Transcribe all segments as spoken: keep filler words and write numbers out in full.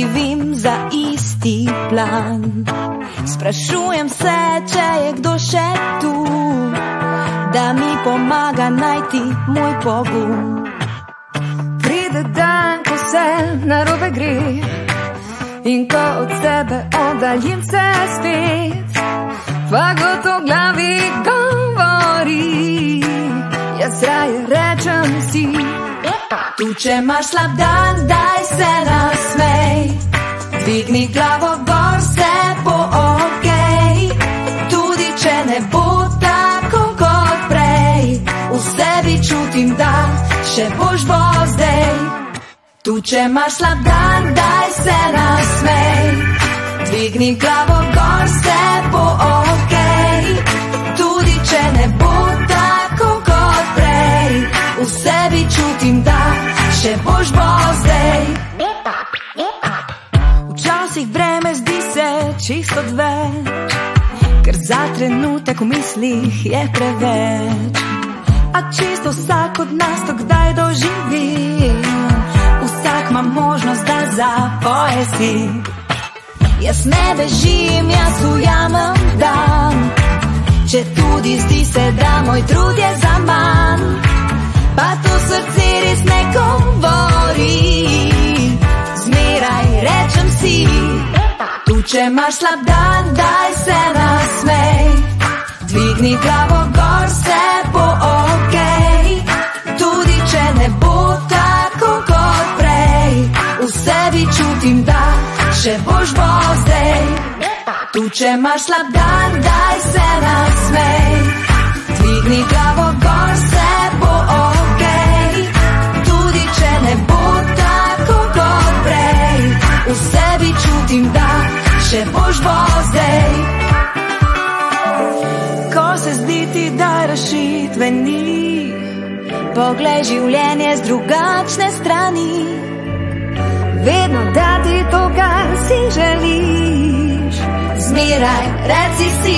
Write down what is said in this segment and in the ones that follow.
živim za isti plan. Sprašujem se, če je kdo še tu, da mi pomaga najti moj pogum. Pride dan, ko se narobe gre in ko od sebe oddaljim se spet, pa gotovo v glavi govori, jaz raje rečem si. Tu, če imaš slab dan, daj se nasmej, dvigni glavo gor, se bo okej. Tudi če ne bo tako kot prej, v sebi čutim, da še boš bo zdaj. Tu, če imaš slab dan, daj se nasmej, dvigni glavo gor, se bo okej. Tudi če ne bo tako kot prej, v sebi čutim, da še boš bo zdaj. Včasih breme zdi se čisto odveč, ker za trenutek v mislih je preveč. A čisto vsak od nas to kdaj doživi, vsak ima možnost, da zapoje si. Jaz ne bežim, jaz ujamem dan, če tudi zdi se, da moj trud je zaman, pa to srce res ne govori, zmeraj rečem si. Tu, če imaš slab dan, daj se nasmej, dvigni glavo gor, se bo okej. Tudi če ne bo tako kot prej, v sebi čutim, da še boš bo zdaj. Tu, če imaš slab dan, daj se nasmej, dvigni glavo gor, se bo okej. Tudi če ne bo tako kot prej, v sebi čutim, da še boš bo zdaj. Ko se zdi ti, da rešitve ni, poglej življenje z drugačne strani, vedno dati to, kar si želiš, zmeraj reci si.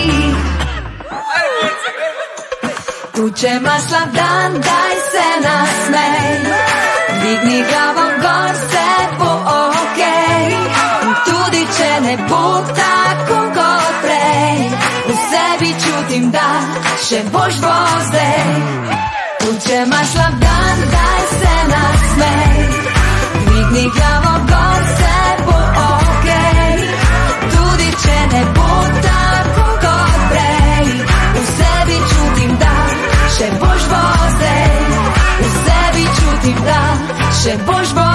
Tu, če imaš slab dan, daj se nasmej, dvigni glavo gor, se bo okej. Tudi če ne bo tako kot prej, v sebi čutim, da še boš bo zdaj. Tu, če imaš slab dan, daj se nasmej, dvigni glavo gor, se bo okej. Tudi če ne bo tako kot prej, v sebi čutim, da še boš bo zdaj. V sebi čutim, da še boš bo